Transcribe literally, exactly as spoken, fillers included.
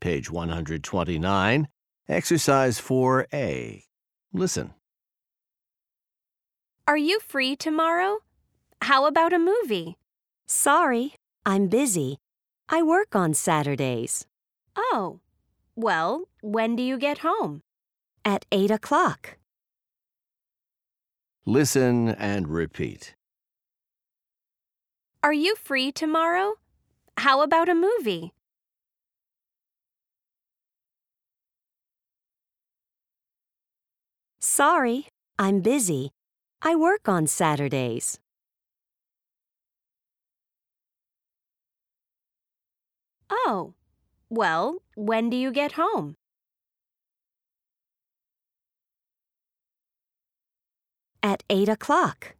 page one hundred twenty-nine, exercise four A. Listen. Are you free tomorrow? How about a movie? Sorry, I'm busy. I work on Saturdays. Oh, well, when do you get home? At eight o'clock. Listen and repeat. Are you free tomorrow? How about a movie? Sorry, I'm busy. I work on Saturdays. Oh, well, when do you get home? At eight o'clock.